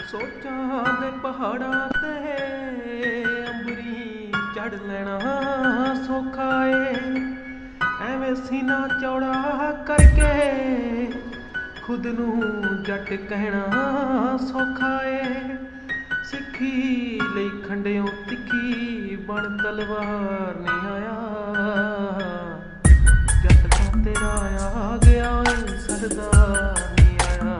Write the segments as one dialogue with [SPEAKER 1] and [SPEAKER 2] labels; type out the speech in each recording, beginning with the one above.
[SPEAKER 1] ਸੋਚਾਂ ਦੇ ਪਹਾੜਾਂ ਤੇ ਅੰਬਰੀ ਚੜ ਲੈਣਾ ਸੌਖਾ ਏ। ਐਵੇਂ ਸੀਨਾ ਚੌੜਾ ਕਰਕੇ ਖੁਦ ਨੂੰ ਜੱਟ ਕਹਿਣਾ ਸੌਖਾ ਏ। ਸਿੱਖੀ ਲਈ ਖੰਡਿਓ ਤਿੱਖੀ ਬਣ ਤਲਵਾਰ ਨਹੀਂ ਆਇਆ। ਜੱਟ ਤਾਂ ਤੇਰਾ ਆ ਗਿਆ ਏ ਸਰਦਾਰ ਨਹੀਂ ਆਇਆ।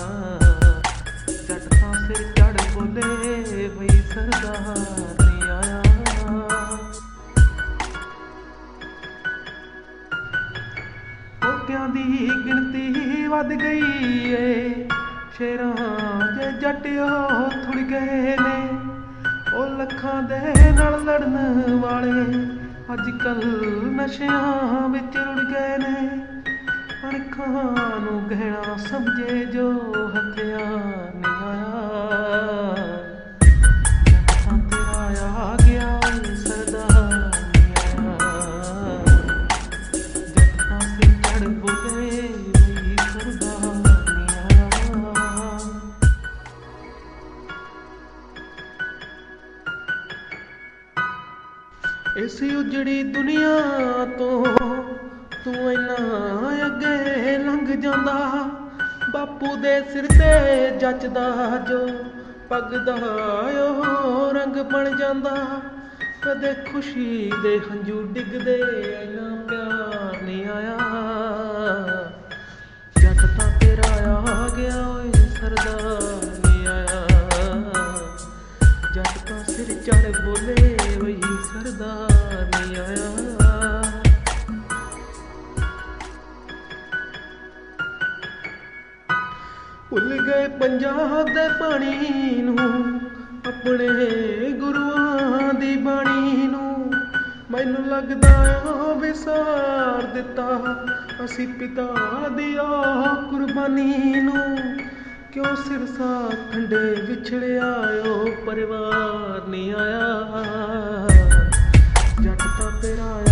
[SPEAKER 1] ਜੱਟ ਤਾਂ ਸਿਰ ਚੜ ਬੋਲੇ ਬਈ ਸਰਦਾਰ ਨਹੀਂ ਆਇਆ। ਹੋਕਿਆਂ ਦੀ ਗਿਣਤੀ ਵੱਧ ਗਈ ਏ। ਸ਼ੇਰਾਂ ਜੇ ਜੱਟ ਉਹ ਥੁੜ ਗਏ ਨੇ। ਉਹ ਲੱਖਾਂ ਦੇ ਨਾਲ ਲੜਨ ਵਾਲੇ ਅੱਜ ਕੱਲ੍ਹ ਨਸ਼ਿਆਂ ਵਿੱਚ ਰੁੜ ਗਏ ਨੇ। ਅਣਖਾਂ ਨੂੰ ਗਹਿਣਾ ਸਮਝੇ ਜੋ ਹਥਿਆਰ ਨਹੀਂ ਆਇਆ। ਜੱਟ ਤਾਂ ਤੇਰਾ ਆ ਗਿਆ ਏ ਸਰਦਾਰ ਨਹੀਂ ਆਇਆ। ਜੱਟ ਤਾਂ ਸਿਰ ਚੜ ਬੋਲੇ ਬਈ ਸਰਦਾਰ ਨਹੀਂ ਆਇਆ। ਇਸ ਉਜੜੀ ਦੁਨੀਆ ਤੋਂ ਤੂੰ ਇੰਨਾ ਅੱਗੇ ਲੰਘ ਜਾਂਦਾ। ਬਾਪੂ ਦੇ ਸਿਰ ਤੇ ਜੱਚਦਾ ਜੋ ਪੱਗ ਦਾ ਉਹ ਰੰਗ ਬਣ ਜਾਂਦਾ। ਕਦੇ ਖੁਸ਼ੀ ਦੇ ਹੰਝੂ ਡਿੱਗਦੇ ਇੰਨਾ ਪਿਆਰ ਨਹੀਂ ਆਇਆ। ਜੱਟ ਤਾਂ ਤੇਰਾ ਆ ਗਿਆ ਓਏ ਸਰਦਾਰ ਨਹੀਂ ਆਇਆ। ਜੱਟ ਤਾਂ ਸਿਰ ਚੜ ਬੋਲੇ ਬਈ ਸਰਦਾਰ ਨਹੀਂ ਆਇਆ। ਭੁੱਲ ਗਏ ਪੰਜਾਬ ਦੇ ਪਾਣੀ ਨੂੰ ਆਪਣੇ ਗੁਰੂਆਂ ਦੀ ਬਾਣੀ ਨੂੰ। ਮੈਨੂੰ ਲੱਗਦਾ ਉਹ ਵਿਸਾਰ ਦਿੱਤਾ ਅਸੀਂ ਪਿਤਾ ਦੀ ਕੁਰਬਾਨੀ ਨੂੰ। ਕਿਉਂ ਸਿਰਸਾ ਖੰਡੇ ਵਿਛੜਿਆ ਉਹ ਪਰਿਵਾਰ ਨਹੀਂ ਆਇਆ। ਜੱਟ ਤਾਂ ਤੇਰਾ